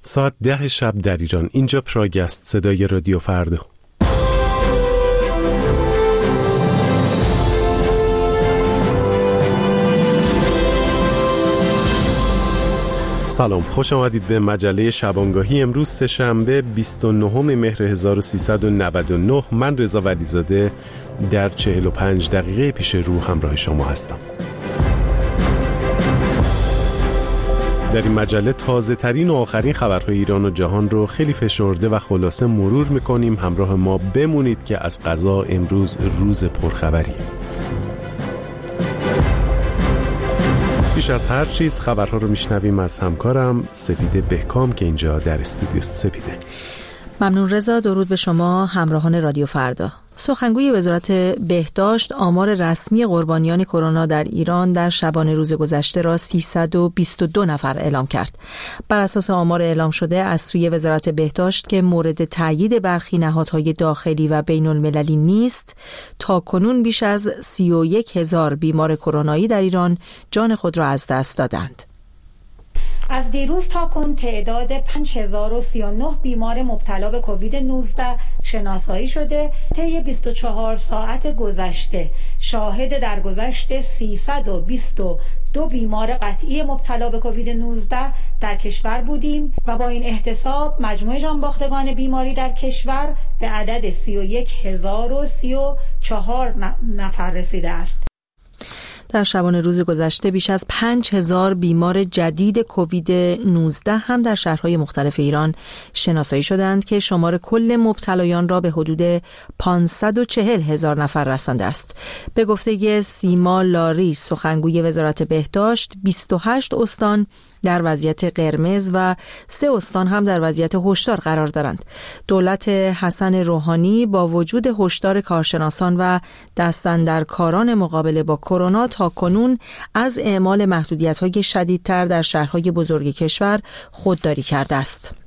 ساعت 10 شب در ایران. اینجا پراگ است، صدای رادیو فردا. سلام، خوش آمدید به مجله شبانگاهی. امروز سه‌شنبه 29 مهر 1399. من رضا ولیزاده در 45 دقیقه پیش رو همراه شما هستم. در این مجله تازه ترین و آخرین خبرهای ایران و جهان رو خیلی فشرده و خلاصه مرور میکنیم. همراه ما بمونید که از قضا امروز روز پرخبریه. پیش از هر چیز خبرها رو میشنویم از همکارم سپیده بهکام که اینجا در استودیو. سپیده. ممنون رضا. درود به شما همراهان رادیو فردا. سخنگوی وزارت بهداشت آمار رسمی قربانیان کرونا در ایران در شبانه روز گذشته را 322 نفر اعلام کرد. بر اساس آمار اعلام شده از سوی وزارت بهداشت که مورد تایید برخی نهادهای داخلی و بین المللی نیست، تا کنون بیش از 31,000 بیمار کرونایی در ایران جان خود را از دست دادند. از دیروز تا کنون تعداد 5039 بیمار مبتلا به کووید 19 شناسایی شده. طی 24 ساعت گذشته شاهد درگذشت 322 بیمار قطعی مبتلا به کووید 19 در کشور بودیم و با این احتساب مجموع جانباختگان بیماری در کشور به عدد 31,034 نفر رسیده است. در شبانه روز گذشته بیش از 5,000 بیمار جدید کووید 19 هم در شهرهای مختلف ایران شناسایی شدند که شمار کل مبتلایان را به حدود 540,000 نفر رسانده است. به گفته سیما لاری، سخنگوی وزارت بهداشت، 28 استان در وضعیت قرمز و 3 استان هم در وضعیت هشدار قرار دارند. دولت حسن روحانی با وجود هشدار کارشناسان و دستاندرکاران مقابله با کرونا تا کنون از اعمال محدودیت‌های شدیدتر در شهرهای بزرگ کشور خودداری کرده است.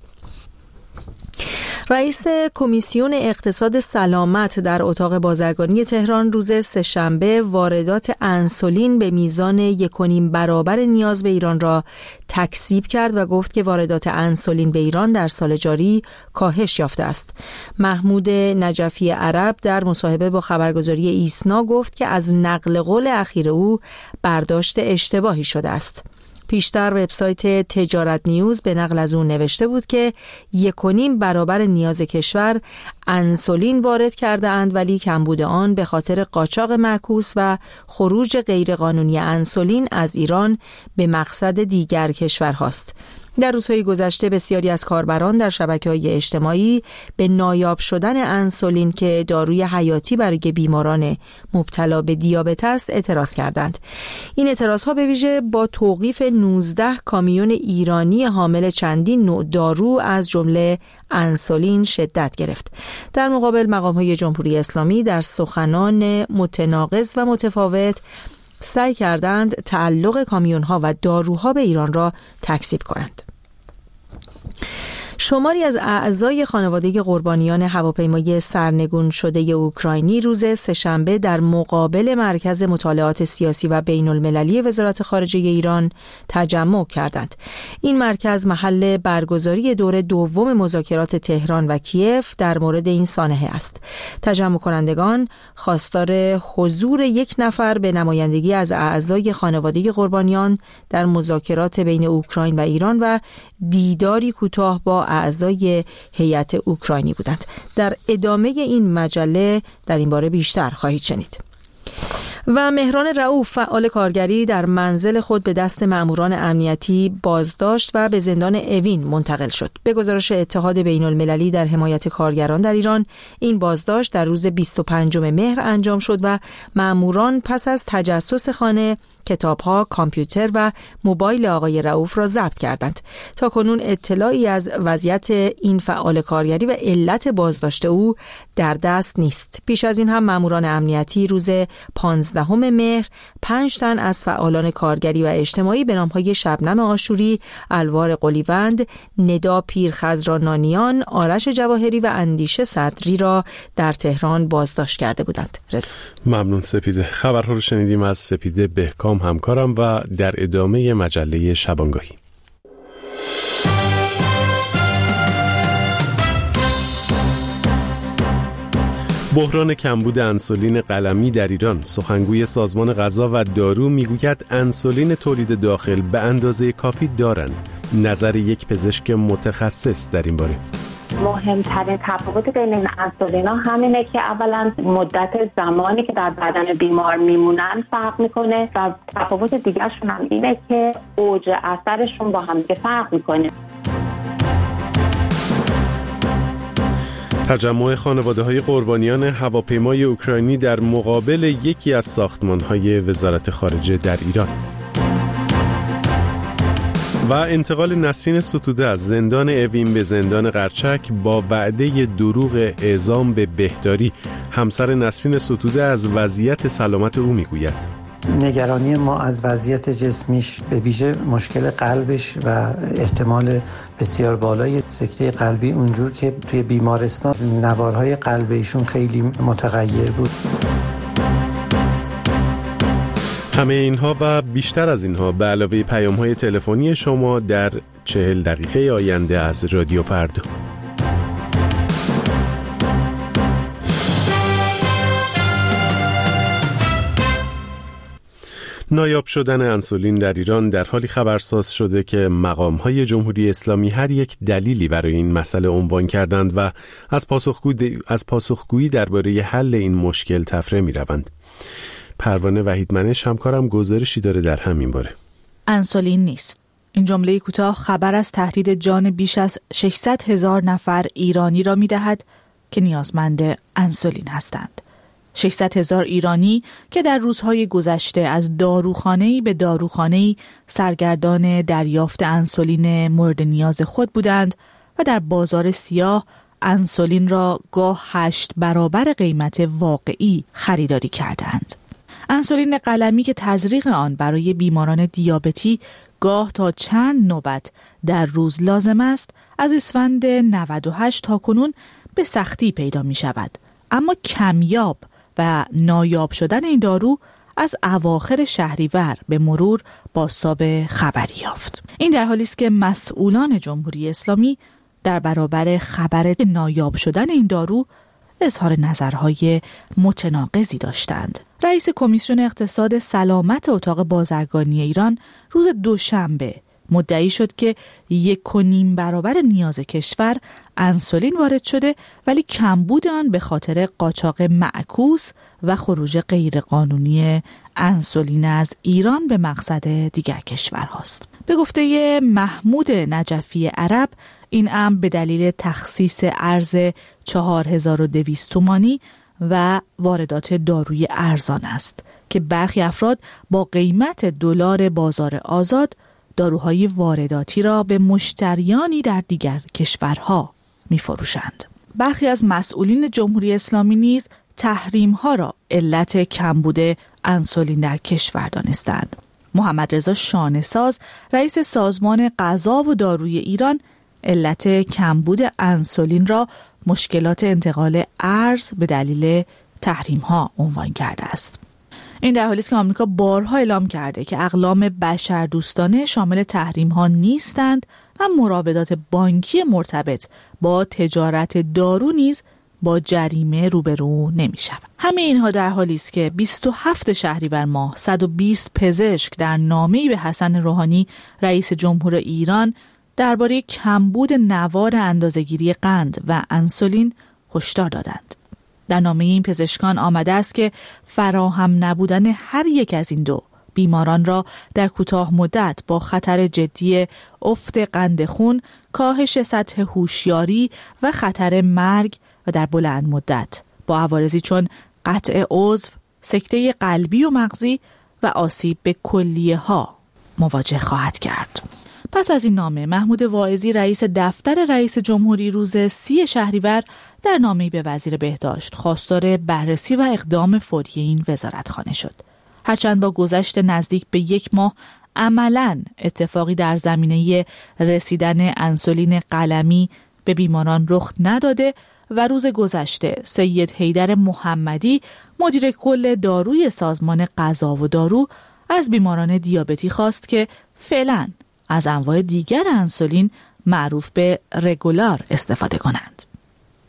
رئیس کمیسیون اقتصاد سلامت در اتاق بازرگانی تهران روز سه‌شنبه واردات انسولین به میزان 1.5 برابر نیاز به ایران را تکذیب کرد و گفت که واردات انسولین به ایران در سال جاری کاهش یافته است. محمود نجفی عرب در مصاحبه با خبرگزاری ایسنا گفت که از نقل قول اخیر او برداشت اشتباهی شده است. پیشتر وبسایت تجارت نیوز به نقل از اون نوشته بود که 1.5 برابر نیاز کشور انسولین وارد کرده اند، ولی کمبود آن به خاطر قاچاق معکوس و خروج غیرقانونی انسولین از ایران به مقصد دیگر کشورهاست. در روزهای گذشته بسیاری از کاربران در شبکه‌های اجتماعی به نایاب شدن انسولین که داروی حیاتی برای بیماران مبتلا به دیابت است اعتراض کردند. این اعتراضها به ویژه با توقیف 19 کامیون ایرانی حامل چندین نوع دارو از جمله انسولین شدت گرفت. در مقابل مقام‌های جمهوری اسلامی در سخنان متناقض و متفاوت سعی کردند تعلق کامیون‌ها و داروها به ایران را تکذیب کنند. شماری از اعضای خانواده قربانیان هواپیمای سرنگون شده اوکراینی روز سه‌شنبه در مقابل مرکز مطالعات سیاسی و بین المللی وزارت خارجه ایران تجمع کردند. این مرکز محل برگزاری دور دوم مذاکرات تهران و کیف در مورد این سانحه است. تجمع کنندگان خواستار حضور 1 نفر به نمایندگی از اعضای خانواده قربانیان در مذاکرات بین اوکراین و ایران و دیداری کوتاه با اعضای هیئت اوکراینی بودند. در ادامه این مجله در این باره بیشتر خواهید شنید. و مهران رؤوف فعال کارگری در منزل خود به دست مأموران امنیتی بازداشت و به زندان اوین منتقل شد. به گزارش اتحاد بین المللی در حمایت کارگران در ایران، این بازداشت در روز 25 مهر انجام شد و مأموران پس از تجسس خانه، کتاب‌ها، کامپیوتر و موبایل آقای رؤوف را ضبط کردند. تا کنون اطلاعی از وضعیت این فعال کارگری و علت بازداشت او در دست نیست. پیش از این هم مأموران امنیتی روز 15 مهر 5 تن از فعالان کارگری و اجتماعی به نام‌های شبنم آشوری، الوار قلیوند، ندا پیرخضرانانیان، آرش جواهری و اندیشه صدری را در تهران بازداشت کرده بودند. ممنون سپیده. خبرها رو شنیدیم از سپیده بهکام همکارم و در ادامه مجله شبانگاهی. بحران کمبود انسولین قلمی در ایران. سخنگوی سازمان غذا و دارو میگوید انسولین تولید داخل به اندازه کافی دارند. نظر یک پزشک متخصص در این باره: مهمترین تفاوت بین این انسولینا همینه که اولا مدت زمانی که در بدن بیمار میمونن فرق میکنه و تفاوت دیگرشون هم اینه که اوج اثرشون با هم فرق میکنه. تجمع خانواده‌های قربانیان هواپیمای اوکراینی در مقابل یکی از ساختمان‌های وزارت خارجه در ایران. و انتقال نسرین ستوده از زندان اوین به زندان قرچک با وعده دروغ اعزام به بهداری. همسر نسرین ستوده از وضعیت سلامت او میگوید: نگرانی ما از وضعیت جسمیش، به ویژه مشکل قلبش و احتمال بسیار بالای سکته قلبی، اونجور که توی بیمارستان نوارهای قلب ایشون خیلی متغیر بود. همه اینها و بیشتر از اینها به علاوه پیام‌های تلفنی شما در 40 دقیقه آینده از رادیو فردا. نایاب شدن انسولین در ایران در حالی خبرساز شده که مقام‌های جمهوری اسلامی هر یک دلیلی برای این مسئله عنوان کردند و از پاسخگویی درباره حل این مشکل تفره می‌روند. پروانه وحیدمنش همکارم گزارشی داره در همین باره. انسولین نیست. این جمله کوتاه خبر از تهدید جان بیش از 600,000 نفر ایرانی را می‌دهد که نیازمند انسولین هستند. 600,000 ایرانی که در روزهای گذشته از داروخانه‌ای به داروخانه‌ای سرگردان دریافت انسولین مورد نیاز خود بودند و در بازار سیاه انسولین را گاه 8 برابر قیمت واقعی خریداری کردند. انسولین قلمی که تزریق آن برای بیماران دیابتی گاه تا چند نوبت در روز لازم است، از اسفند 98 تا کنون به سختی پیدا می شود. اما کمیاب و نایاب شدن این دارو از اواخر شهریور به مرور بازتاب خبری یافت. این در حالی است که مسئولان جمهوری اسلامی در برابر خبر نایاب شدن این دارو اظهار نظرهای متناقضی داشتند. رئیس کمیسیون اقتصاد سلامت اتاق بازرگانی ایران روز دوشنبه مدعی شد که 1.5 برابر نیاز کشور انسولین وارد شده، ولی کمبود آن به خاطر قاچاق معکوس و خروج غیرقانونی انسولین از ایران به مقصد دیگر کشورهاست. به گفته محمود نجفی عرب، این امر به دلیل تخصیص ارز 4200 تومانی و واردات داروی ارزان است که برخی افراد با قیمت دلار بازار آزاد داروهای وارداتی را به مشتریانی در دیگر کشورها می فروشند. برخی از مسئولین جمهوری اسلامی نیز تحریم‌ها را علت کمبود انسولین در کشور دانستند. محمد رضا شانه‌ساز، رئیس سازمان غذا و داروی ایران، علت کمبود انسولین را مشکلات انتقال ارز به دلیل تحریم‌ها عنوان کرده است. این در حالی است که آمریکا بارها اعلام کرده که اقلام بشردوستانه شامل تحریم‌ها نیستند و مراودات بانکی مرتبط با تجارت دارو نیز با جریمه روبرو نمی‌شود. همه اینها در حالی است که 27 شهریور ماه 120 پزشک در نامه‌ای به حسن روحانی رئیس جمهور ایران درباره کمبود نوار اندازه‌گیری قند و انسولین هشدار دادند. در نامه این پزشکان آمده است که فراهم نبودن هر یک از این دو بیماران را در کوتاه مدت با خطر جدی افت قند خون، کاهش سطح هوشیاری و خطر مرگ و در بلند مدت با عوارضی چون قطع عضو، سکته قلبی و مغزی و آسیب به کلیه ها مواجه خواهد کرد. پس از این نامه، محمود واعظی رئیس دفتر رئیس جمهوری روز 30 شهریور در نامه‌ای به وزیر بهداشت خواستار بررسی و اقدام فوری این وزارتخانه شد. هرچند با گذشت نزدیک به 1 ماه عملاً اتفاقی در زمینه رسیدن انسولین قلمی به بیماران رخ نداده و روز گذشته سید حیدر محمدی مدیر کل داروی سازمان غذا و دارو از بیماران دیابتی خواست که فعلاً از انواع دیگر انسولین معروف به رگولار استفاده کنند.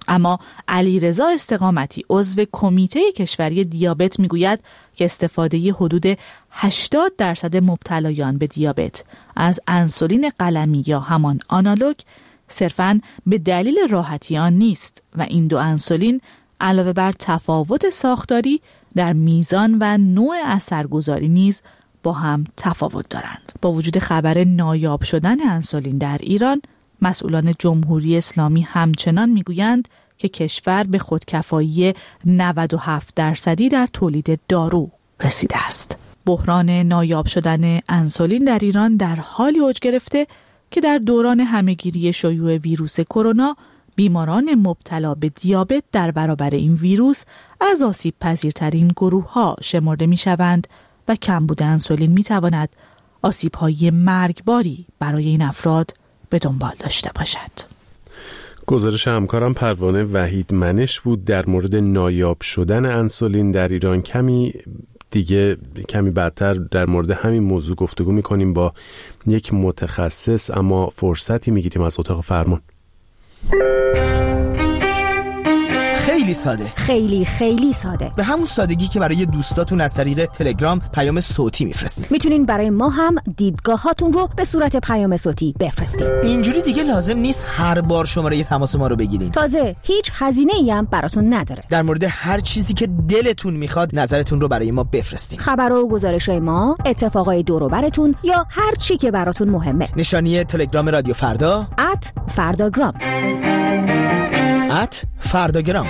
اما علیرضا استقامتی عضو کمیته کشوری دیابت میگوید که استفاده حدود 80% مبتلایان به دیابت از انسولین قلمی یا همان آنالوگ صرفاً به دلیل راحتی آن نیست و این دو انسولین علاوه بر تفاوت ساختاری در میزان و نوع اثرگذاری نیز با هم تفاوت دارند. با وجود خبر نایاب شدن انسولین در ایران، مسئولان جمهوری اسلامی همچنان میگویند که کشور به خودکفایی 97% در تولید دارو رسیده است. بحران نایاب شدن انسولین در ایران در حالی اوج گرفته که در دوران همهگیری شیوع ویروس کرونا بیماران مبتلا به دیابت در برابر این ویروس از آسیب پذیرترین گروه ها شمرده می شوند و کمبود انسولین می تواند آسیب های مرگباری برای این افراد به دنبال داشته باشد. گزارش همکارم پروانه وحید منش بود در مورد نایاب شدن انسولین در ایران. کمی بعدتر در مورد همین موضوع گفتگو می‌کنیم با یک متخصص، اما فرصتی می‌گیریم از اتاق فرمان. خیلی ساده، خیلی ساده، به همون سادگی که برای دوستاتون از طریق تلگرام پیام صوتی میفرستین. میتونین برای ما هم دیدگاهاتون رو به صورت پیام صوتی بفرستین. اینجوری دیگه لازم نیست هر بار شماره تماس ما رو بگیرین. تازه هیچ هزینه‌ای هم براتون نداره. در مورد هر چیزی که دلتون میخواد نظرتون رو برای ما بفرستین. خبر و گزارش‌های ما، اتفاقای دور و براتون یا هر چی که براتون مهمه. نشانی تلگرام رادیو فردا @فرداگرام. @فرداگرام.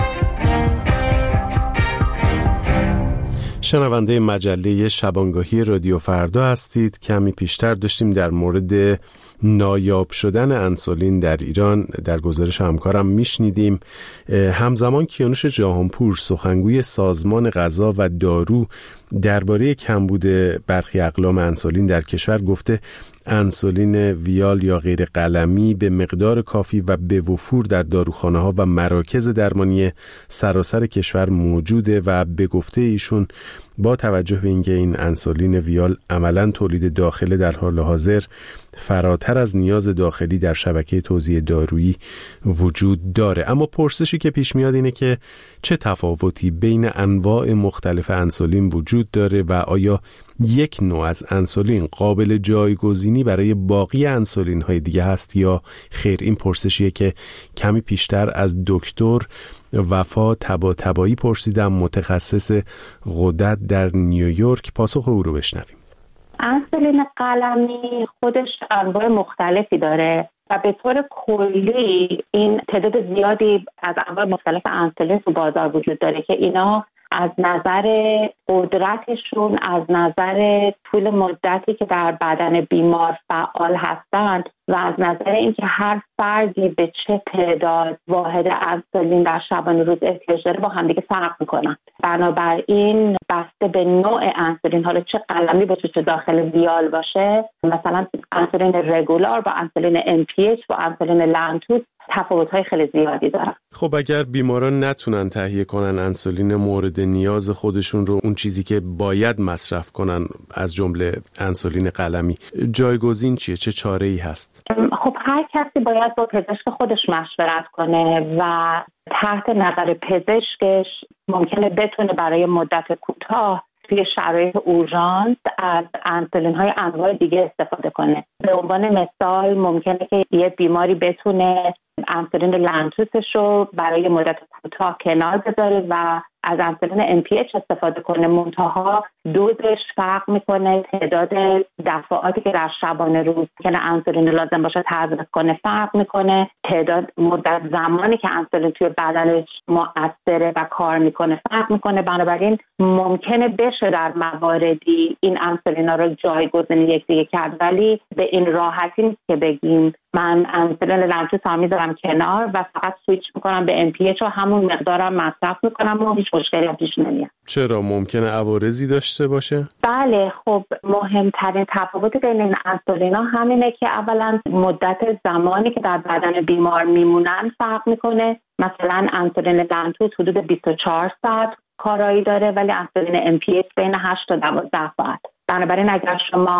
شنونده مجله شبانگاهی رادیو فردا هستید. کمی پیشتر داشتیم در مورد نایاب شدن انسولین در ایران در گزارش همکارم میشنیدیم. همزمان کیانوش جهانپور سخنگوی سازمان غذا و دارو درباره کمبود برخی اقلام انسولین در کشور گفته انسولین ویال یا غیر قلمی به مقدار کافی و به وفور در داروخانه ها و مراکز درمانی سراسر کشور موجوده و به گفته ایشون با توجه به اینکه این انسولین ویال عملاً تولید داخله در حال حاضر فراتر از نیاز داخلی در شبکه توزیع دارویی وجود داره. اما پرسشی که پیش میاد اینه که چه تفاوتی بین انواع مختلف انسولین وجود داره و آیا یک نوع از انسولین قابل جایگزینی برای باقی انسولین های دیگه هست یا خیر؟ این پرسشیه که کمی پیشتر از دکتر وفا طباطبایی پرسیدم، متخصص غدد در نیویورک. پاسخ او رو بشنویم. انسولین قلمی خودش انواع مختلفی داره و به طور کلی این تعداد زیادی از انواع مختلف انسولین تو بازار وجود داره که اینا از نظر قدرتشون، از نظر طول مدتی که در بدن بیمار فعال هستند و از نظر اینکه هر فردی به چه تعداد واحد انسولین در شبانه روز احتیاج داره با هم دیگه فرق میکنن. بنابراین بسته به نوع انسولین، حالا چه قلمی باشه چه داخل ویال باشه، مثلا انسولین رگولار با انسولین MPH با انسولین لنتوس تفاوت‌های خیلی زیادی دارن. خب اگر بیماران نتونن تهیه کنن انسولین مورد نیاز خودشون رو، اون چیزی که باید مصرف کنن از جمله انسولین قلمی، جایگزین چیه؟ چه چاره‌ای هست؟ خب هر کسی باید با پزشک خودش مشورت کنه و تحت نظر پزشکش ممکنه بتونه برای مدت کوتاه توی شرایط اورژانس از انسولین‌های انواع دیگه استفاده کنه. به عنوان مثال ممکنه که یه بیماری بتونه انسولین لنتوسش رو برای مدت کوتاه کنار بذاره و از انسولین MPH استفاده کنه، منتها دوزش فرق میکنه، تعداد دفعاتی که در شبانه روز که انسولین لازم باشه تزریق کنه فرق میکنه، تعداد مدت زمانی که انسولین توی بدنش مؤثره و کار میکنه فرق میکنه. بنابراین ممکنه بشه در مواردی این انسولینا رو جایگزین یکدیگه کرد، ولی به این راحتی نیست که بگیم من انسولین لنتوس رو میذارم کنار و فقط سویچ میکنم به MPH و همون مقدارم مصرف میکنم و هیچ مشکلی پیش نمیاد. چرا؟ ممکنه عوارضی داشته باشه؟ بله، خب مهمترین تفاوت بین این انسولینا همینه که اولا مدت زمانی که در بدن بیمار میمونن فرق میکنه. مثلا انسولین لنتوس حدود 24 ساعت کارایی داره ولی انسولین MPH بین 8 تا 12 ساعت. بنابراین اگر شما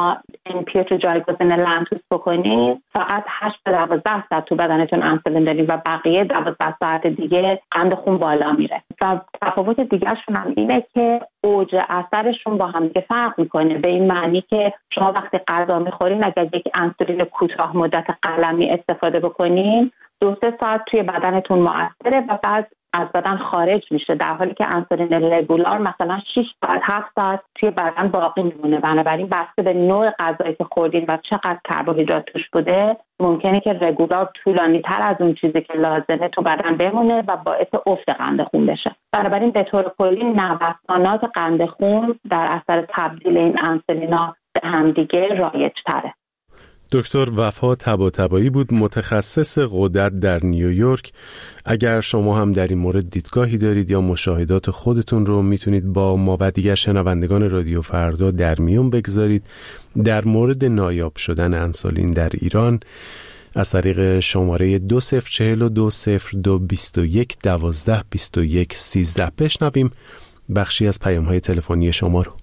NPH رو جایگزین لنتوس بکنید فقط 8 تا 12 ساعت تو بدنتون انسولین دارین و بقیه 12 ساعت دیگه قند خون بالا میره. و تفاوت دیگه‌شون هم اینه که اوج اثرشون با هم دیگه فرق میکنه، به این معنی که شما وقتی غذا میخورین اگر یک انسولین کوتاه مدت قلمی استفاده بکنین 2-3 ساعت توی بدنتون مؤثره و بعد از بدن خارج میشه، در حالی که انسولین رگولار مثلا 6 ساعت 7 ساعت توی بدن باقی میمونه. بنابراین بسته به نوع غذایی که خوردین و چقدر کربوهیدرات توش بوده ممکنه که رگولار طولانی تر از اون چیزی که لازمه تو بدن بمونه و باعث افت قند خون بشه. بنابراین به طور کلی نوسانات قند خون در اثر تبدیل این انسولینا به همدیگه رایج تره. دکتر وفا طباطبایی بود، متخصص غدد در نیویورک. اگر شما هم در این مورد دیدگاهی دارید یا مشاهدات خودتون رو میتونید با ما و دیگر شنوندگان رادیو فردا در میون بگذارید در مورد نایاب شدن انسولین در ایران از طریق شماره 20420221122113 بشنویم بخشی از پیام‌های تلفنی شما رو.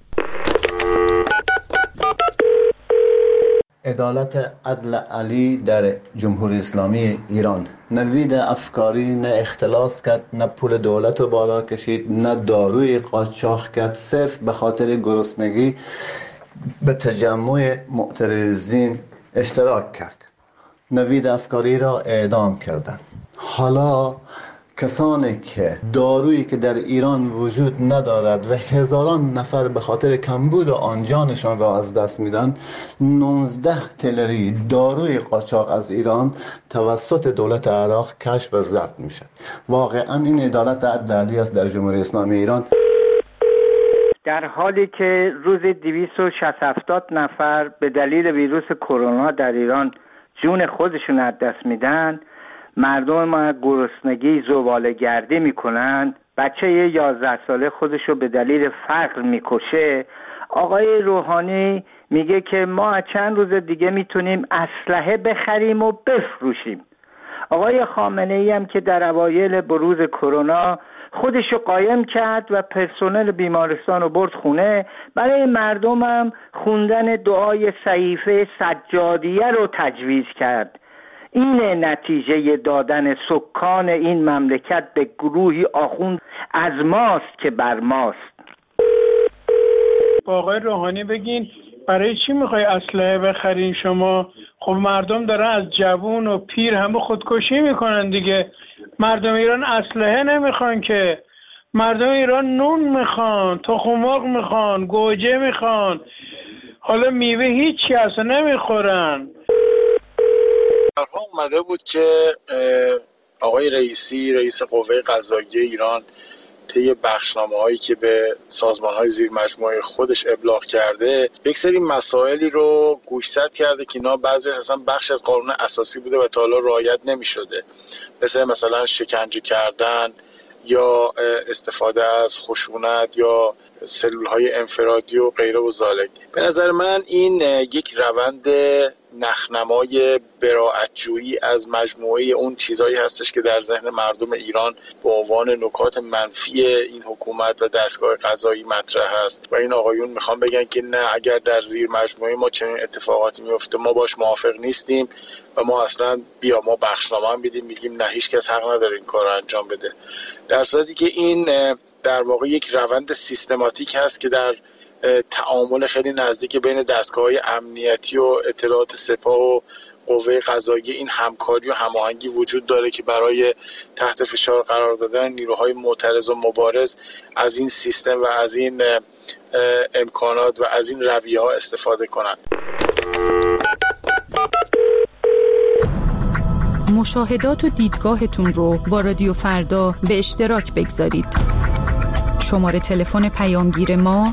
عدالت عدل علی در جمهوری اسلامی ایران. نوید افکاری نه اختلاس کرد، نه پول دولت رو بالا کشید، نه داروی قاچاق کرد، صرف به خاطر گرسنگی به تجمع معترضین اشتراک کرد. نوید افکاری را اعدام کردند. حالا کسانی که دارویی که در ایران وجود ندارد و هزاران نفر به خاطر کمبود آن جانشان را از دست میدن، 19 تلری داروی قاچاق از ایران توسط دولت عراق کشف و ضبط میشه. واقعا این عدالت عدلی است در جمهوری اسلامی ایران. در حالی که روز 260 نفر به دلیل ویروس کرونا در ایران جون خودشون از دست میدن، مردم ما گرسنگی زباله‌گردی میکنن، بچه 11 ساله خودشو به دلیل فقر میکشه، آقای روحانی میگه که ما چند روز دیگه میتونیم اسلحه بخریم و بفروشیم. آقای خامنه‌ای هم که در اوایل بروز کرونا خودشو قایم کرد و پرسنل بیمارستان رو برد خونه، برای مردم هم خوندن دعای صحیفه سجادیه رو تجویز کرد. این نتیجه دادن سکان این مملکت به گروهی آخوند از ماست که بر ماست. با آقای روحانی بگین برای چی میخوای اسلحه بخرین شما؟ خب مردم دارن از جوون و پیر همه خودکشی میکنن دیگه. مردم ایران اسلحه نمیخوان که، مردم ایران نون میخوان، تخم مرغ میخوان، گوجه میخوان، حالا میوه هیچی اصلا نمیخورن. اومده بود که آقای رئیسی رئیس قوه قضاییه ایران طی بخشنامه‌هایی که به سازمان‌های زیر مجموعه خودش ابلاغ کرده یک سری مسائلی رو گوشزد کرده که اینا بعضیش اصلا بخش از قانون اساسی بوده و تا حالا رعایت نمی‌شده، مثلا شکنجه کردن یا استفاده از خشونت یا سلول‌های انفرادی و غیره و ذالک. به نظر من این یک روند نخنمای براءت‌جویی از مجموعه اون چیزایی هستش که در ذهن مردم ایران به عنوان نکات منفی این حکومت و دستگاه قضایی مطرح هست و این آقایون میخوان بگن که نه، اگر در زیر مجموعه ما چنین اتفاقاتی میفته ما باش موافق نیستیم و ما اصلا ما بخشنامه هم میگیم نه، هیچ کس حق نداره این کار رو انجام بده، در صورتی که این در واقع یک روند سیستماتیک هست که در تعامل خیلی نزدیک بین دستگاه‌های امنیتی و اطلاعات سپاه و قوه قضاییه این همکاری و هماهنگی وجود داره که برای تحت فشار قرار دادن نیروهای معترض و مبارز از این سیستم و از این امکانات و از این رویه‌ها استفاده کنند. مشاهدات و دیدگاهتون رو با رادیو فردا به اشتراک بگذارید. شماره تلفن پیامگیر ما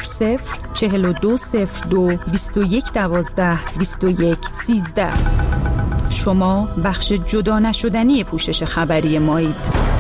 00420221122113. شما بخش جدا نشدنی پوشش خبری مایید.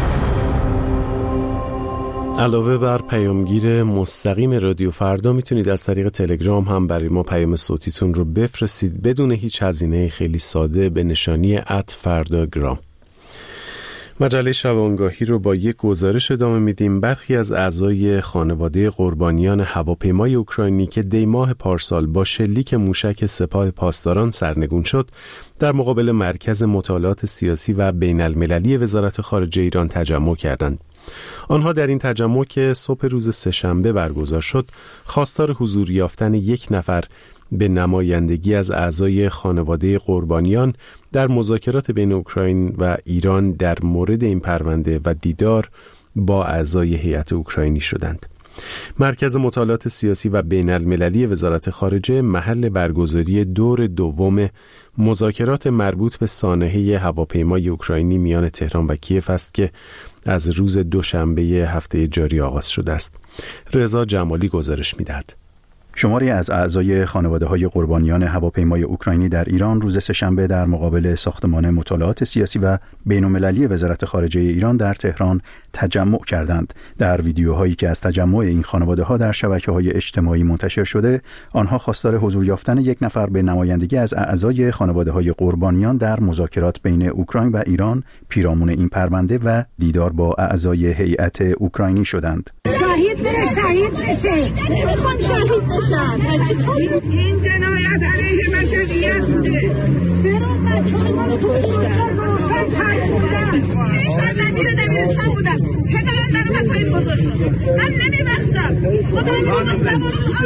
علاوه بر پیامگیر مستقیم رادیو فردا میتونید از طریق تلگرام هم برای ما پیام صوتیتون رو بفرستید بدون هیچ هزینه، خیلی ساده، به نشانی @فرداگرام. مجله شبانگاهی رو با یک گزارش ادامه میدیم. برخی از اعضای خانواده قربانیان هواپیمای اوکراینی که دی ماه پارسال با شلیک موشک سپاه پاسداران سرنگون شد، در مقابل مرکز مطالعات سیاسی و بین المللی وزارت خارجه ایران تجمع کردند. آنها در این تجمع که صبح روز سه‌شنبه برگزار شد، خواستار حضور یافتن یک نفر به نمایندگی از اعضای خانواده قربانیان در مذاکرات بین اوکراین و ایران در مورد این پرونده و دیدار با اعضای هیئت اوکراینی شدند. مرکز مطالعات سیاسی و بین المللی وزارت خارجه محل برگزاری دور دوم مذاکرات مربوط به سانحه هواپیمای اوکراینی میان تهران و کیف است که از روز دوشنبه هفته جاری آغاز شده است. رضا جمالی گزارش می‌دهد. شماری از اعضای خانواده‌های قربانیان هواپیمای اوکراینی در ایران روز سه‌شنبه در مقابل ساختمان مطالعات سیاسی و بین‌المللی وزارت خارجه ایران در تهران تجمع کردند. در ویدیوهایی که از تجمع این خانواده‌ها در شبکه‌های اجتماعی منتشر شده، آنها خواستار حضور یافتن یک نفر به نمایندگی از اعضای خانواده‌های قربانیان در مذاکرات بین اوکراین و ایران پیرامون این پرونده و دیدار با اعضای هیئت اوکراینی شدند. شهید بشه. نمیخوام شهید بشن. این جنایت علیه بشریت بوده. سرم بچه‌ها ما رو کشتن. روشن چرخوندن. 30 سال دبیرستان بودم. پدرم در مطالب بزرگ شد. من نمیبخشم. خدا نمیبخشم.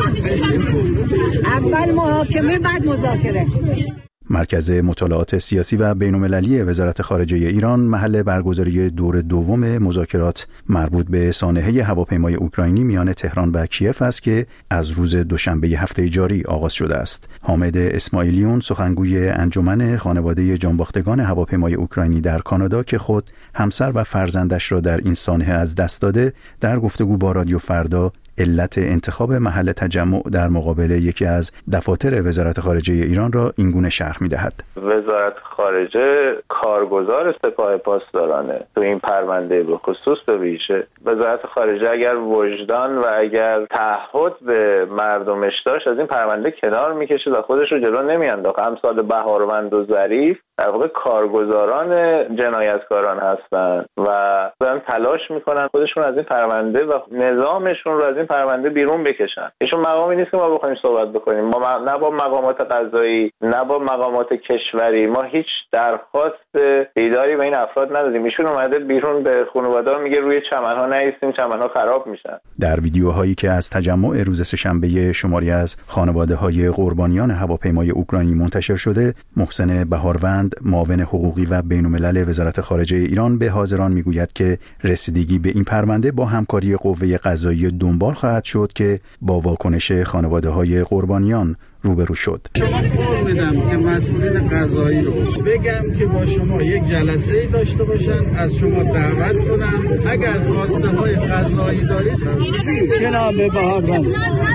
اول محاکمه بعد مذاکره. مرکز مطالعات سیاسی و بین‌المللی وزارت خارجه ایران محل برگزاری دور دوم مذاکرات مربوط به سانحه هواپیمای اوکراینی میان تهران و کیف است که از روز دوشنبه هفته جاری آغاز شده است. حامد اسماعیلیون، سخنگوی انجمن خانواده جانباختگان هواپیمای اوکراینی در کانادا که خود همسر و فرزندش را در این سانحه از دست داده، در گفتگو با رادیو فردا علت انتخاب محل تجمع در مقابل یکی از دفاتر وزارت خارجه ایران را اینگونه شرح می‌دهد. وزارت خارجه کارگزار سپاه پاسدارانه تو این پرونده به خصوص به ویژه. وزارت خارجه اگر وجدان و اگر تعهد به مردمش داشت از این پرونده کنار میکشه و خودش رو جلو نمیانداخت. امثال بهاروند و ظریف در واقع کارگزاران جنایتکاران هستند و دارن تلاش میکنن خودشون از این پرونده و نظامشون رو از این پرونده بیرون بکشن. ایشون مقامی نیست که ما بخوایم صحبت بکنیم. ما نه با مقامات قضایی نه با مقامات کشوری ما هیچ درخواست دیداری به این افراد ندادیم. ایشون اومده بیرون به خانواده میگه روی چمن‌ها نایستیم، چمن‌ها خراب میشن. در ویدیوهایی که از تجمع روز سه‌شنبه شماری از خانواده‌های قربانیان هواپیمای اوکراینی منتشر شده، محسن بهاروند، معاون حقوقی و بین‌الملل وزارت خارجه ایران به حاضران میگوید که رسیدگی به این پرونده با همکاری قوه قضایی دنبال خواهد شد که با واکنش خانواده‌های قربانیان روبرو شد. شما قول میدم که مسئولین قضایی رو بگم که با شما یک جلسه داشته باشن، از شما دعوت کنن، اگر خواسته های قضایی دارید جناب بهاروند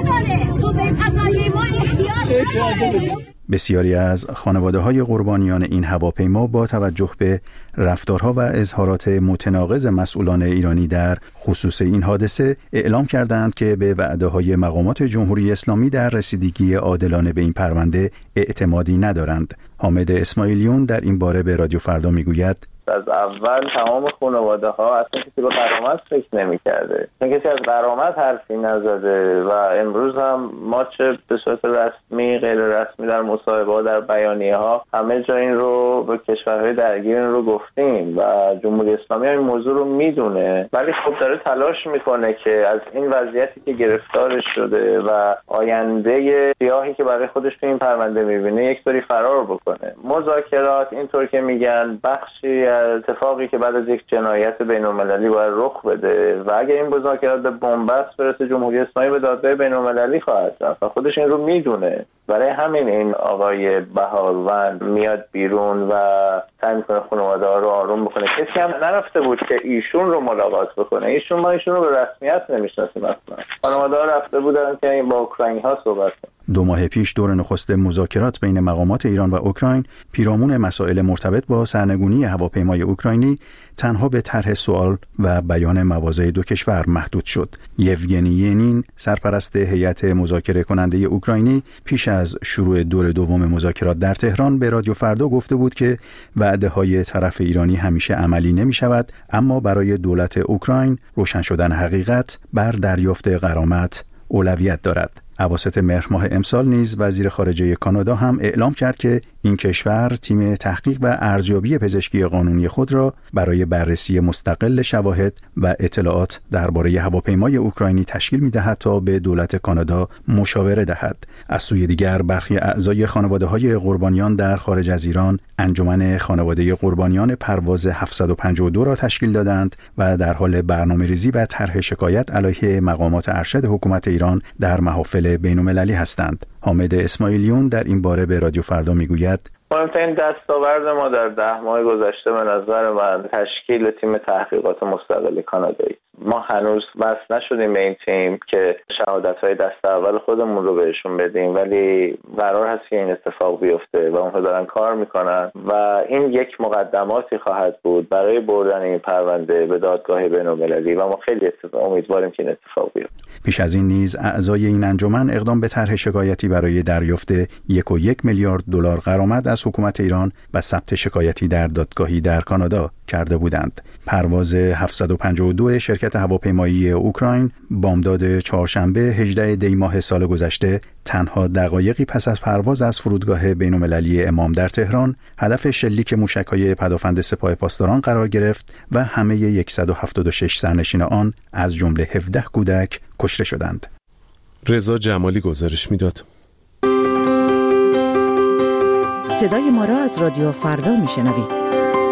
تو به قضایی ما احتیاج. بسیاری از خانواده‌های قربانیان این هواپیما با توجه به رفتارها و اظهارات متناقض مسئولان ایرانی در خصوص این حادثه اعلام کردند که به وعده‌های مقامات جمهوری اسلامی در رسیدگی عادلانه به این پرونده اعتمادی ندارند. حامد اسماعیلیون در این باره به رادیو فردا میگوید از اول تمام خانواده ها اصلا کسی به غرامت فکر نمی کرده، کسی از غرامت حرفی نزده و امروز هم ما چه به صورت رسمی غیر رسمی در مصاحبه ها در بیانیه ها همه جا این رو به کشورهای درگیر این رو گفتیم و جمهوری اسلامی این موضوع رو میدونه، ولی خب داره تلاش میکنه که از این وضعیتی که گرفتارش شده و آینده سیاهی که برای خودش تو این پرونده میبینه یک طوری فرار بکنه. مذاکرات اینطور که میگن بخشی اتفاقی که بعد از یک جنایت بین‌المللی باید رخ بده و اگر این مذاکرات به بنبست برسه جمهوری اسلامی به دادگاه بین‌المللی خواهد رفت و خودش این رو میدونه. برای همین این آقای بهاروند میاد بیرون و سعی میکنه خانواده ها رو آروم بکنه. کسی هم نرفته بود که ایشون رو ملاقات بکنه. ایشون رو به رسمیت نمیشناسیم اصلا. خانواده ها رفته بودن که این با اوکراینی ها صحبت کنن. 2 ماه پیش دور نخست مذاکرات بین مقامات ایران و اوکراین پیرامون مسائل مرتبط با سرنگونی هواپیمای اوکراینی تنها به طرح سوال و بیان مواضع دو کشور محدود شد. یوگنی ینین، سرپرست هیئت مذاکره کننده اوکراینی، پیش از شروع دور دوم مذاکرات در تهران به رادیو فردا گفته بود که وعده‌های طرف ایرانی همیشه عملی نمی‌شود، اما برای دولت اوکراین روشن شدن حقیقت بر دریافت غرامت اولویت دارد. اواسط مهر ماه امسال نیز وزیر خارجه کانادا هم اعلام کرد که این کشور تیم تحقیق و ارزیابی پزشکی قانونی خود را برای بررسی مستقل شواهد و اطلاعات درباره هواپیمای اوکراینی تشکیل می‌دهد تا به دولت کانادا مشاوره دهد. از سوی دیگر برخی اعضای خانواده‌های قربانیان در خارج از ایران انجمن خانواده قربانیان پرواز 752 را تشکیل دادند و در حال برنامه‌ریزی و طرح شکایت علیه مقامات ارشد حکومت ایران در محافل بین‌المللی هستند. حامد اسماعیلیون در این باره به رادیو فردا میگوید: مهمترین دستاورد ما در 10 ماه گذشته به نظر من تشکیل تیم تحقیقات مستقل کانادایی. ما هنوز وصل نشدیم به این تیم که شهادت‌های دست اول خودمون رو بهشون بدیم، ولی قرار هست که این اتفاق بیفته و اونها دارن کار میکنن و این یک مقدماتی خواهد بود برای بردن این پرونده به دادگاه بین‌المللی و ما خیلی امیدواریم که این اتفاق بیفته. پیش از این نیز اعضای این انجمن اقدام به طرح شکایتی برای دریافت 1.1 میلیارد دلار غرامت از حکومت ایران و ثبت شکایتی در دادگاهی در کانادا کرده بودند. پرواز 752 شرکت هواپیمایی اوکراین بامداد چهارشنبه 18 دی ماه سال گذشته تنها دقایقی پس از پرواز از فرودگاه بین‌المللی امام در تهران هدف شلیک موشک‌های پدافند سپاه پاسداران قرار گرفت و همه 176 سرنشین آن از جمله 17 کودک کشته شدند. رضا جمالی گزارش میداد. صدای ما را از رادیو فردا میشنوید.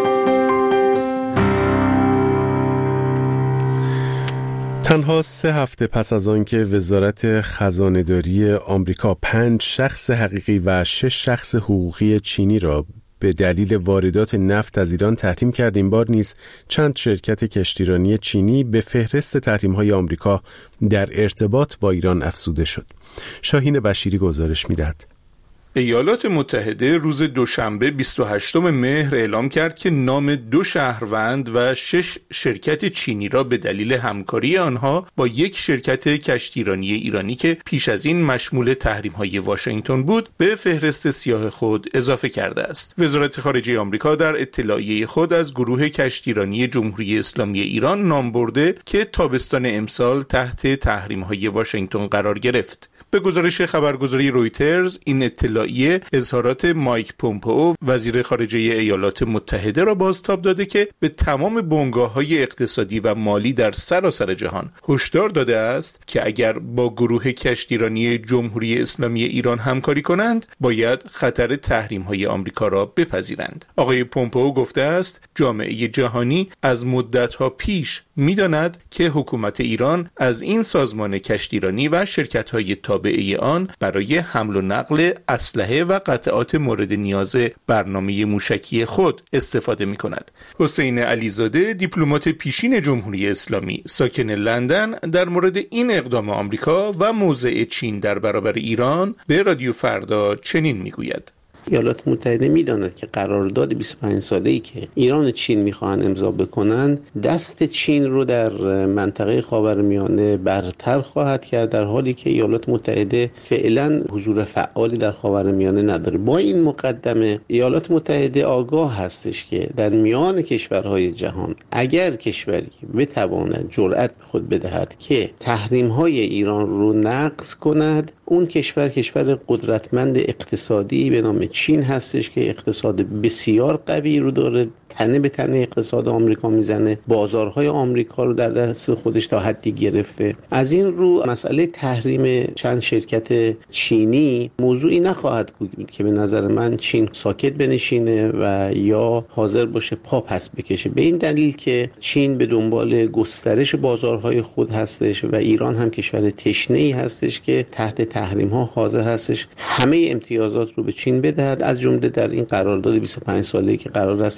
تنها 3 هفته پس از آنکه وزارت خزانه‌داری آمریکا 5 شخص حقیقی و 6 شخص حقوقی چینی را به دلیل واردات نفت از ایران تحریم کرد، این بار نیز چند شرکت کشتیرانی چینی به فهرست تحریم‌های آمریکا در ارتباط با ایران افزوده شد. شاهین بشیری گزارش می‌دهد. ایالات متحده روز دوشنبه 28 مهر اعلام کرد که نام 2 شهروند و 6 شرکت چینی را به دلیل همکاری آنها با یک شرکت کشتیرانی ایرانی که پیش از این مشمول تحریم‌های واشنگتن بود به فهرست سیاه خود اضافه کرده است. وزارت خارجه آمریکا در اطلاعیه خود از گروه کشتیرانی جمهوری اسلامی ایران نام برده که تابستان امسال تحت تحریم‌های واشنگتن قرار گرفت. به گزارش خبرگزاری رویترز، این اطلاعیه اظهارات مایک پومپئو وزیر خارجه ایالات متحده را بازتاب داده که به تمام بنگاه‌های اقتصادی و مالی در سراسر جهان هشدار داده است که اگر با گروه کشتیرانی جمهوری اسلامی ایران همکاری کنند، باید خطر تحریم‌های آمریکا را بپذیرند. آقای پومپئو گفته است جامعه جهانی از مدت‌ها پیش می‌داند که حکومت ایران از این سازمان کشتیرانی و شرکت‌های تابعه آن برای حمل و نقل اسلحه و قطعات مورد نیاز برنامه موشکی خود استفاده می‌کند. حسین علیزاده، دیپلمات پیشین جمهوری اسلامی ساکن لندن، در مورد این اقدام آمریکا و موضع چین در برابر ایران به رادیو فردا چنین می‌گوید: ایالات متحده می‌داند که قرارداد 25 ساله‌ای که ایران و چین می‌خواهند امضا بکنند دست چین رو در منطقه خاورمیانه برتر خواهد کرد، در حالی که ایالات متحده فعلا حضور فعالی در خاورمیانه نداره. با این مقدمه ایالات متحده آگاه هستش که در میان کشورهای جهان اگر کشوری بتواند جرأت به خود بدهد که تحریم‌های ایران رو نقض کند، اون کشور قدرتمند اقتصادی به نام چین هستش که اقتصاد بسیار قوی رو داره، تنه به تنه اقتصاد آمریکا میزنه، بازارهای آمریکا رو در دست خودش تا حدی گرفته. از این رو مسئله تحریم چند شرکت چینی موضوعی نخواهد بود که به نظر من چین ساکت بنشینه و یا حاضر باشه پا پس بکشه، به این دلیل که چین به دنبال گسترش بازارهای خود هستش و ایران هم کشور تشنه‌ای هستش که تحت تحریم ها حاضر هستش همه امتیازات رو به چین بدهد، از جمله در این قرارداد 25 ساله‌ای که قرار است امضا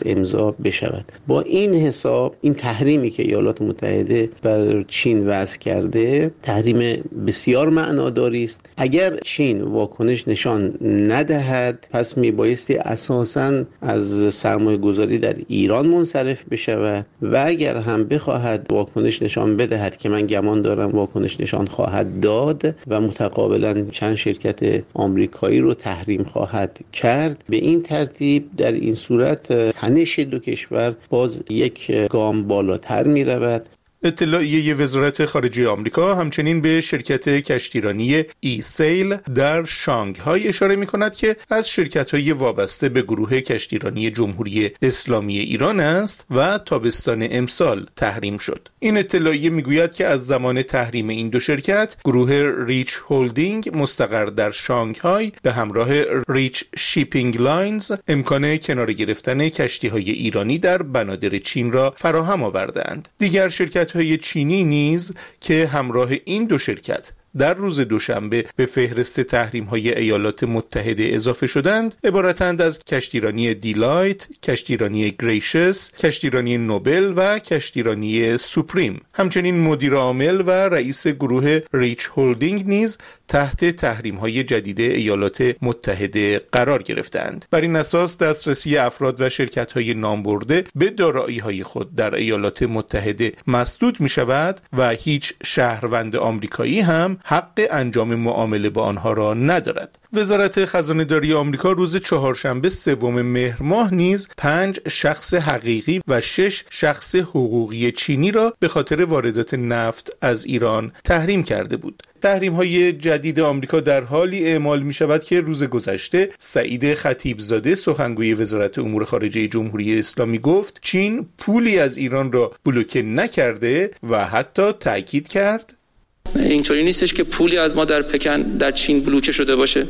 حساب بشود. با این حساب این تحریمی که ایالات متحده بر چین وضع کرده تحریم بسیار معناداری است. اگر چین واکنش نشان ندهد پس میبایستی اساساً از سرمایه گذاری در ایران منصرف بشود و اگر هم بخواهد واکنش نشان بدهد که من گمان دارم واکنش نشان خواهد داد و متقابلا چند شرکت آمریکایی رو تحریم خواهد کرد، به این ترتیب در این صورت تنش دو کشور باز یک گام بالاتر می رود. اطلاعیه وزارت خارجه آمریکا همچنین به شرکت کشتیرانی ایسیل در شانگهای اشاره می کند که از شرکت‌های وابسته به گروه کشتیرانی جمهوری اسلامی ایران است و تابستان امسال تحریم شد. این اطلاعیه می گوید که از زمان تحریم این دو شرکت گروه ریچ هولدینگ مستقر در شانگهای به همراه ریچ شیپینگ لاینز امکان کنار گرفتن کشتی‌های ایرانی در بنادر چین را فراهم آوردند. دیگر شرکت‌های چینی نیز که همراه این دو شرکت در روز دوشنبه به فهرست تحریم‌های ایالات متحده اضافه شدند عبارتند از کشتیرانی دیلایت، کشتیرانی گریشس، کشتیرانی نوبل و کشتیرانی سوپریم. همچنین مدیر عامل و رئیس گروه ریچ هولدینگ نیز تحت تحریم‌های جدید ایالات متحده قرار گرفتند. بر این اساس دسترسی افراد و شرکت‌های نامبرده به دارایی‌های خود در ایالات متحده مسدود می‌شود و هیچ شهروند آمریکایی هم حق انجام معامله با آنها را ندارد. وزارت خزانه‌داری آمریکا روز چهارشنبه 3 مهر ماه نیز 5 شخص حقیقی و 6 شخص حقوقی چینی را به خاطر واردات نفت از ایران تحریم کرده بود. تحریم‌های جدید آمریکا در حالی اعمال می‌شود که روز گذشته سعید خطیبزاده سخنگوی وزارت امور خارجه جمهوری اسلامی گفت چین پولی از ایران را بلوکه نکرده و حتی تأکید کرد اینطوری نیستش که پولی از ما در پکن در چین بلوکه شده باشه.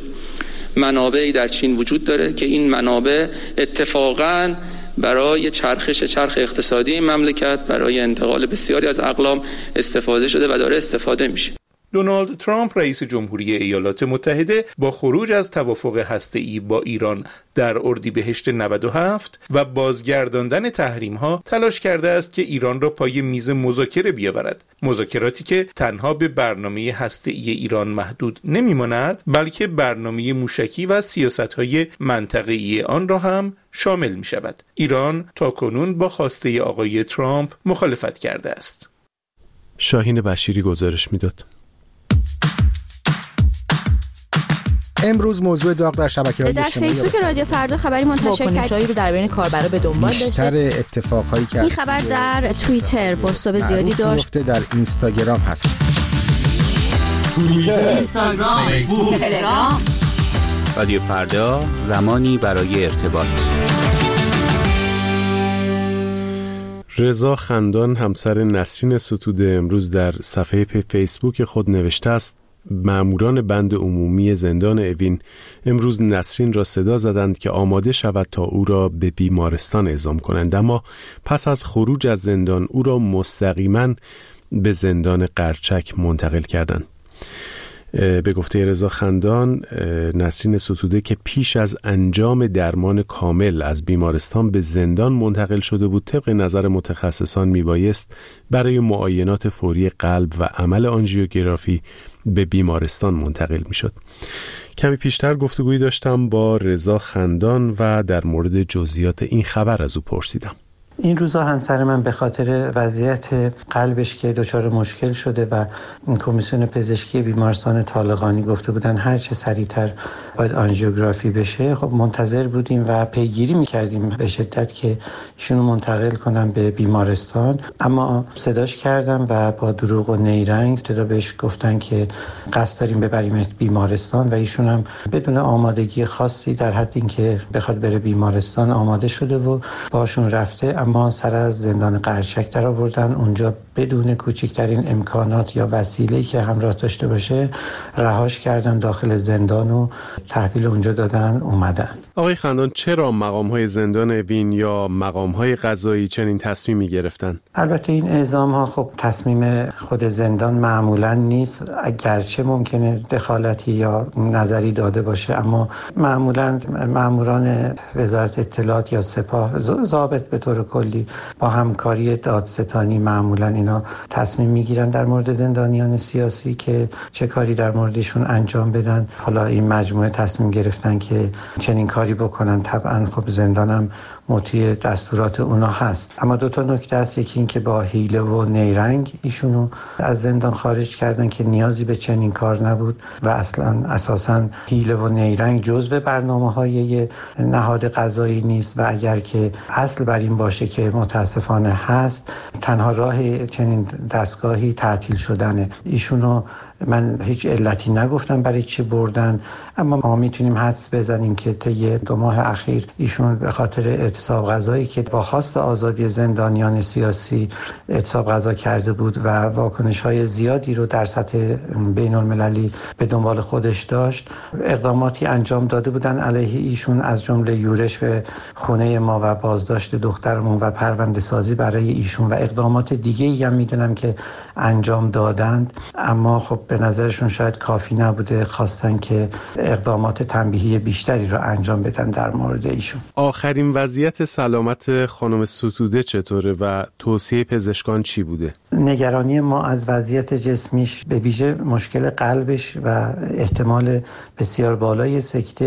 منابعی در چین وجود داره که این منابع اتفاقاً برای چرخ اقتصادی این مملکت برای انتقال بسیاری از اقلام استفاده شده و داره استفاده میشه. دونالد ترامپ رئیس جمهوری ایالات متحده با خروج از توافق هسته‌ای با ایران در اردیبهشت 97 و بازگرداندن تحریم‌ها تلاش کرده است که ایران را پای میز مذاکره بیاورد. مذاکراتی که تنها به برنامه هسته‌ای ایران محدود نمی‌ماند، بلکه برنامه موشکی و سیاست‌های منطقه‌ای آن را هم شامل می‌شود. ایران تاکنون با خواسته آقای ترامپ مخالفت کرده است. شاهین بشیری گزارش می‌داد. امروز موضوع داغ در شبکه‌های اجتماعی در فیسبوک رادیو فردا خبری منتشر واکنش‌هایی رو در بین کاربرا به دنبال داشته. بیشتر اتفاقهایی که این خبر در توییتر بازتاب زیادی داشت. در اینستاگرام هست. توییتر، اینستاگرام، فیسبوک، تلگرام. رادیو فردا زمانی برای ارتباط. رضا خندان همسر نسرین ستوده امروز در صفحه فیسبوک خود نوشته است ماموران بند عمومی زندان اوین امروز نسرین را صدا زدند که آماده شود تا او را به بیمارستان اعزام کنند، اما پس از خروج از زندان او را مستقیما به زندان قرچک منتقل کردند. به گفته رضا خندان، نسرین ستوده که پیش از انجام درمان کامل از بیمارستان به زندان منتقل شده بود، طبق نظر متخصصان میبایست برای معاینات فوری قلب و عمل آنژیوگرافی به بیمارستان منتقل میشد. کمی پیشتر گفتگویی داشتم با رضا خندان و در مورد جزئیات این خبر از او پرسیدم. این روزا همسر من به خاطر وضعیت قلبش که دچار مشکل شده و کمیسیون پزشکی بیمارستان طالقانی گفته بودن هر چه سریعتر باید آنژیوگرافی بشه، خب منتظر بودیم و پیگیری میکردیم به شدت که ایشونو منتقل کنم به بیمارستان، اما صداش کردم و با دروغ و نیرنگ صدا بهش گفتن که قصد داریم ببریمش بیمارستان و ایشون هم بدون آمادگی خاصی در حد اینکه بخواد بره بیمارستان آماده شده و باشون رفته، اما سر از زندان قرچک در آوردن. اونجا بدون کوچکترین امکانات یا وسیله‌ای که همراه داشته باشه رهاش کردن داخل زندان و تحویل اونجا دادن اومدن. آقای خندان، چرا مقام‌های زندان اوین یا مقام‌های قضایی چنین تصمیمی گرفتن؟ البته این اعزام‌ها خب تصمیم خود زندان معمولاً نیست، اگرچه ممکنه دخالتی یا نظری داده باشه، اما معمولاً ماموران وزارت اطلاعات یا سپاه، ضابط به طور کلی با همکاری دادستانی معمولاً اینا تصمیم میگیرن در مورد زندانیان سیاسی که چه کاری در موردشون انجام بدن. حالا این مجموعه تصمیم گرفتن که چنین کاری بکنن. طبعا خب زندانم مطیع دستورات اونا هست، اما دو تا نکته است. یکی این که با حیله و نیرنگ ایشونو از زندان خارج کردن که نیازی به چنین کار نبود و اصلا اساسا حیله و نیرنگ جزو برنامه‌های نهاد قضایی نیست و اگر که اصل بر این باشه که متاسفانه هست، تنها راه چنین دستگاهی تعطیل شدنه. ایشونو من هیچ علتی نگفتم برای چی بردن، اما ما میتونیم حدس بزنیم که طی 2 ماه اخیر ایشون به خاطر اعتصاب قضایی که با خواست آزادی زندانیان سیاسی اعتصاب قضا کرده بود و واکنش‌های زیادی رو در سطح بین‌المللی به دنبال خودش داشت، اقداماتی انجام داده بودن علیه ایشون، از جمله یورش به خونه ما و بازداشت دخترمون و پرونده سازی برای ایشون و اقدامات دیگه‌ای هم میدونم که انجام دادند، اما خب به نظرشون شاید کافی نبوده، خواستن که اقدامات تنبیهی بیشتری رو انجام بدن در مورد ایشون. آخرین وضعیت سلامت خانم ستوده چطوره و توصیه پزشکان چی بوده؟ نگرانی ما از وضعیت جسمیش، به ویژه مشکل قلبش و احتمال بسیار بالای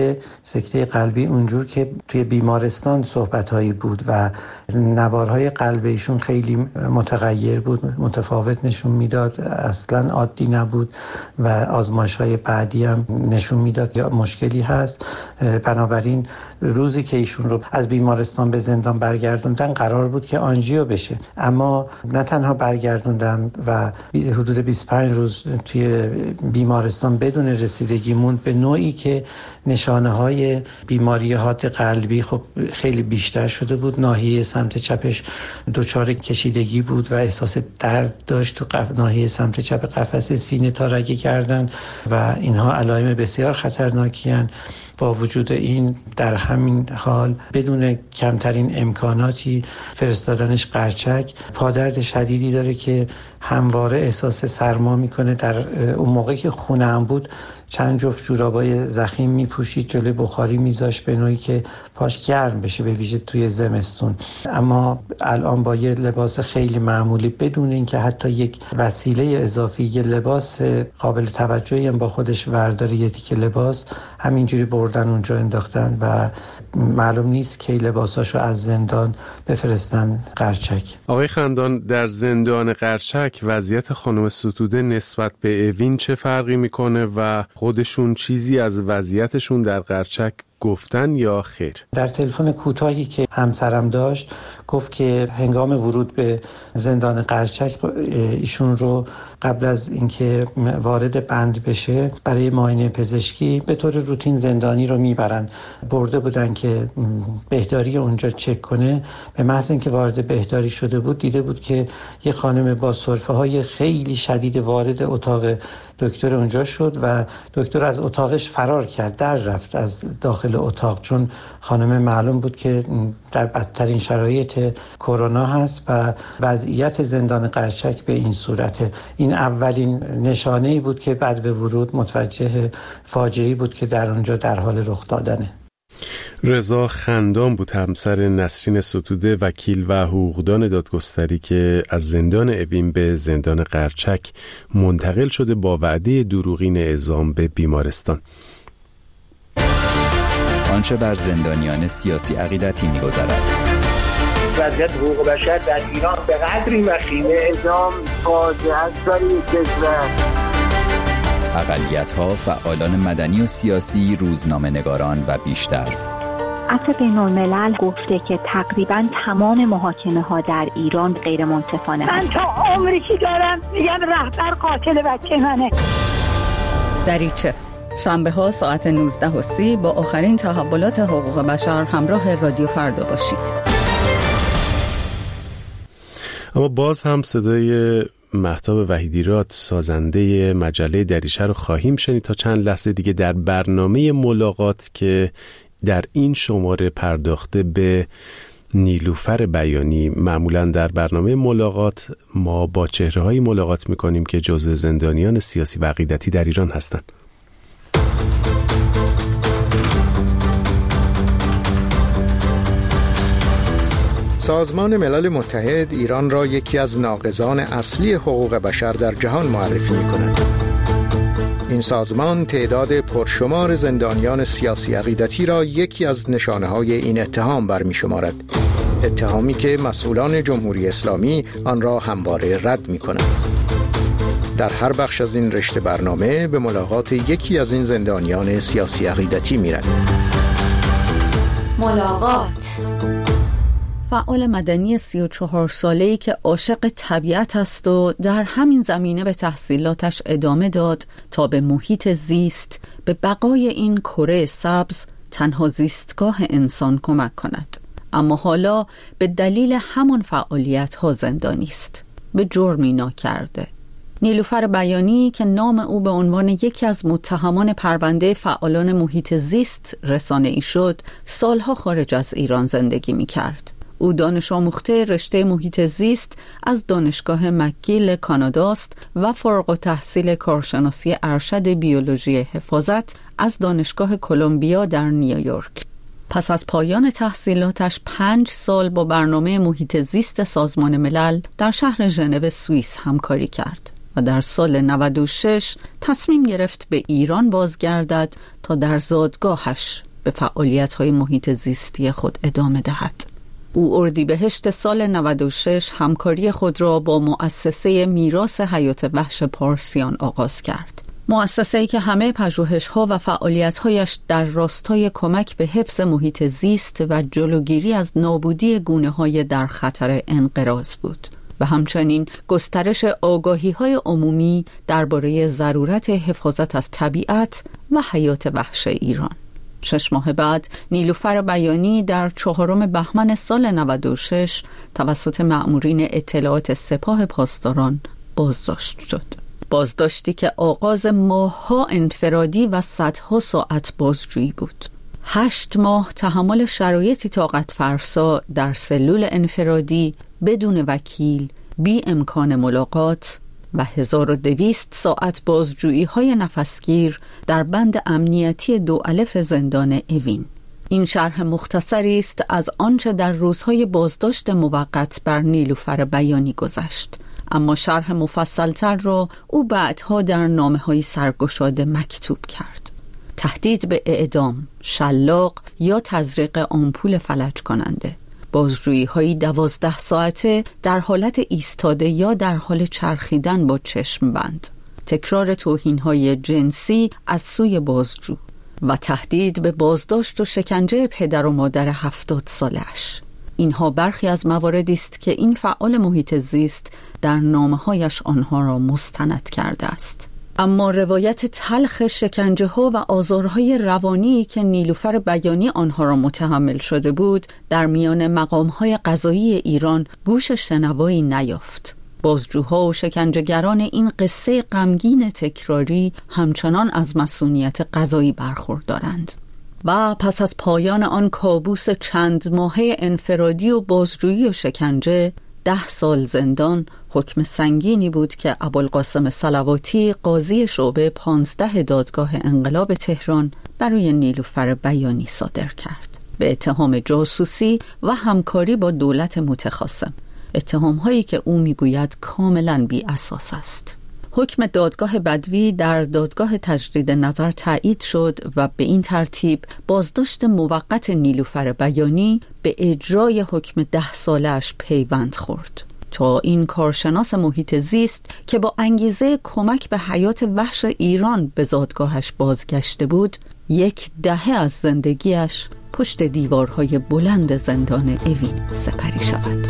سکته قلبی اونجور که توی بیمارستان صحبت‌هایی بود و نوارهای قلب ایشون خیلی متغیر بود، متفاوت نشون میداد، اصلا عادی نبود و آزمایش‌های بعدی هم نشون میداد یا مشکلی هست. بنابراین روزی که ایشون رو از بیمارستان به زندان برگردوندن قرار بود که آنژیو بشه، اما نه تنها برگردوندن و حدود 25 روز توی بیمارستان بدون رسیدگی موند، به نوعی که نشانه‌های بیماری حاد قلبی خب خیلی بیشتر شده بود. ناحیه سمت چپش دچار کشیدگی بود و احساس درد داشت. تو ناحیه سمت چپ قفسه سینه تا رگ گردن و اینها علائم بسیار خطرناکی هستند. با وجود این در همین حال بدون کمترین امکاناتی فرستادنش قرچک. پادرد شدیدی داره که همواره احساس سرما میکنه. در اون موقع که خونه هم بود چند جفت جورابای ضخیم میپوشید، جلوی بخاری میذاشت به نوعی که پاش گرم بشه، به ویژه توی زمستون. اما الان با یه لباس خیلی معمولی، بدون اینکه حتی یک وسیله اضافی، یه لباس قابل توجهی هم با خودش ورداره، یه تیکه لباس همینجوری بردن اونجا انداختن و معلوم نیست که لباساشو از زندان بفرستن قرچک. آقای خندان، در زندان قرچک وضعیت خانم ستوده نسبت به اوین چه فرقی میکنه و خودشون چیزی از وضعیتشون در قرچک گفتن یا خیر؟ در تلفن کوتاهی که همسرم داشت گفت که هنگام ورود به زندان قرچک ایشون رو قبل از اینکه وارد بند بشه برای معاینه پزشکی به طور روتین زندانی رو میبرن. برده بودن که بهداری اونجا چک کنه. به محض اینکه وارد بهداری شده بود دیده بود که یه خانم با سرفه‌های خیلی شدید وارد اتاق دکتر اونجا شد و دکتر از اتاقش فرار کرد، در رفت از داخل اتاق، چون خانم معلوم بود که در بدترین شرایط کرونا هست و وضعیت زندان قرچک به این صورته. این اولین نشانه‌ای بود که بعد به ورود متوجه فاجعه‌ای بود که در اونجا در حال رخ دادنه. رضا خندان بود همسر نسرین ستوده، وکیل و حقوقدان دادگستری که از زندان اوین به زندان قرچک منتقل شده با وعده دروغین اعزام به بیمارستان. آنچه بر زندانیان سیاسی عقیدتی می‌گذرد. وضعیت حقوق بشر در ایران به قدری وخیمه، اعزام فاجعه است برای کشور. اقلیت‌ها، فعالان مدنی و سیاسی، روزنامه‌نگاران و بیشتر. عفو بین‌الملل گفته که تقریباً تمام محاکمه‌ها در ایران غیر منصفانه من تا عمری که دارم میگم رهبر قاتل بچه منه. دریچه شنبه‌ها ساعت 19:30 با آخرین تحولات حقوق بشر همراه رادیو فردا باشید. اما باز هم صدای مهتاب وحیدیراد سازنده مجله دریچه رو خواهیم شنید تا چند لحظه دیگه در برنامه ملاقات که در این شماره پرداخته به نیلوفر بیانی. معمولا در برنامه ملاقات ما با چهره‌هایی ملاقات می‌کنیم که جزو زندانیان سیاسی و عقیدتی در ایران هستند. سازمان ملل متحد ایران را یکی از ناقضان اصلی حقوق بشر در جهان معرفی می‌کند. این سازمان تعداد پرشمار زندانیان سیاسی عقیدتی را یکی از نشانه‌های این اتهام برمی‌شمارد. اتهامی که مسئولان جمهوری اسلامی آن را همواره رد می‌کنند. در هر بخش از این رشته برنامه به ملاقات یکی از این زندانیان سیاسی عقیدتی می‌رویم. ملاقات. فعال مدنی 34 ساله‌ای که عاشق طبیعت است و در همین زمینه به تحصیلاتش ادامه داد تا به محیط زیست، به بقای این کره سبز، تنها زیستگاه انسان کمک کند. اما حالا به دلیل همان فعالیت‌ها زندانی است، به جرمی ناکرده. نیلوفر بیانی که نام او به عنوان یکی از متهمان پرونده فعالان محیط زیست رسانه‌ای شد، سالها خارج از ایران زندگی می‌کرد. او دانش آموخته رشته محیط زیست از دانشگاه مکگیل کاناداست و فارغ التحصیل کارشناسی ارشد بیولوژی حفاظت از دانشگاه کلمبیا در نیویورک. پس از پایان تحصیلاتش 5 سال با برنامه محیط زیست سازمان ملل در شهر ژنو سوئیس همکاری کرد و در سال 96 تصمیم گرفت به ایران بازگردد تا در زادگاهش به فعالیت‌های محیط زیستی خود ادامه دهد. او اردیبهشت سال 96 همکاری خود را با مؤسسه میراث حیات وحش پارسیان آغاز کرد. مؤسسه‌ای که همه پژوهش‌ها و فعالیت‌هایش در راستای کمک به حفظ محیط زیست و جلوگیری از نابودی گونه‌های در خطر انقراض بود و همچنین گسترش آگاهی‌های عمومی درباره ضرورت حفاظت از طبیعت و حیات وحش ایران. 6 ماه بعد نیلوفر بیانی در 4 بهمن سال 96 توسط مأمورین اطلاعات سپاه پاسداران بازداشت شد. بازداشتی که آغاز ماه‌ها انفرادی و صدها ساعت بازجویی بود. 8 ماه تحمل شرایطی طاقت فرسا در سلول انفرادی بدون وکیل، بی امکان ملاقات و 1200 ساعت بازجویی های نفسگیر در بند امنیتی 2 زندان اوین. این شرح مختصری است از آنچه در روزهای بازداشت موقت بر نیلوفر بیانی گذشت، اما شرح مفصلتر را او بعدها در نامه‌های سرگشاده مکتوب کرد. تهدید به اعدام، شلاق یا تزریق آمپول فلج کننده، بازجویی‌های 12 ساعته در حالت ایستاده یا در حال چرخیدن با چشم بند، تکرار توهین‌های جنسی از سوی بازجو و تهدید به بازداشت و شکنجه پدر و مادر 70 سالش. اینها برخی از مواردی است که این فعال محیط زیست در نامه‌هایش آنها را مستند کرده است. اما روایت تلخ شکنجه ها و آزارهای روانی که نیلوفر بیانی آنها را متحمل شده بود در میان مقامهای قضایی ایران گوش شنوایی نیافت. بازجوها و شکنجهگران این قصه غمگین تکراری همچنان از مسئولیت قضایی برخوردارند. و پس از پایان آن کابوس چند ماهه انفرادی و بازجویی و شکنجه، 10 سال زندان حکم سنگینی بود که ابوالقاسم صلواتی قاضی شعبه 15 دادگاه انقلاب تهران برای نیلوفر بیانی صادر کرد به اتهام جاسوسی و همکاری با دولت متخاصم، اتهام‌هایی که او میگوید کاملاً بی اساس است. حکم دادگاه بدوی در دادگاه تجدید نظر تایید شد و به این ترتیب بازداشت موقت نیلوفر بیانی به اجرای حکم 10 سالش پیوند خورد تا این کارشناس محیط زیست که با انگیزه کمک به حیات وحش ایران به زادگاهش بازگشته بود، 1 دهه از زندگیش پشت دیوارهای بلند زندان اوین سپری شود.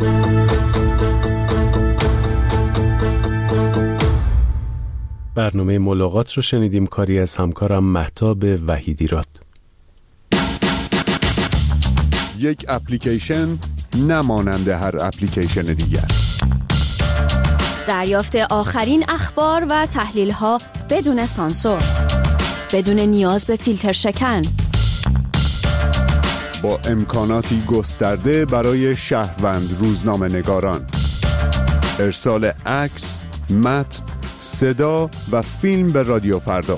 برنامه ملاقات رو شنیدیم، کاری از همکارم مهتاب وحیدیراد. یک اپلیکیشن نمانند هر اپلیکیشن دیگر. دریافت آخرین اخبار و تحلیل‌ها بدون سانسور، بدون نیاز به فیلتر شکن. با امکاناتی گسترده برای شهروند روزنامه‌نگاران. ارسال عکس، متن، صدا و فیلم به رادیو فردا.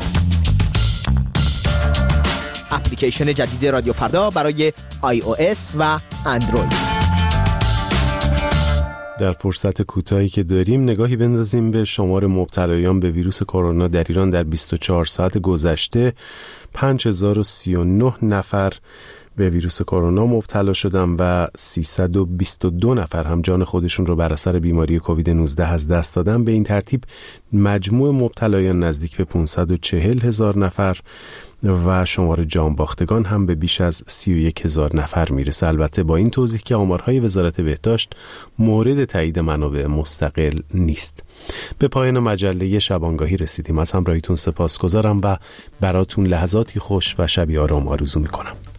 اپلیکیشن جدید رادیو فردا برای iOS و اندروید. در فرصت کوتاهی که داریم نگاهی بندازیم به شمار مبتلایان به ویروس کرونا در ایران. در 24 ساعت گذشته 5039 نفر به ویروس کرونا مبتلا شدن و 322 نفر هم جان خودشون رو بر اثر بیماری کووید 19 از دست دادن. به این ترتیب مجموع مبتلایان نزدیک به 540,000 نفر و شمار جان باختگان هم به بیش از 31,000 نفر میرسه. البته با این توضیح که آمارهای وزارت بهداشت مورد تایید منابع مستقل نیست. به پایان مجله شبانگاهی رسیدیم. از همراهیتون سپاسگزارم و براتون لحظاتی خوش و شبی آرام آرزو میکنم.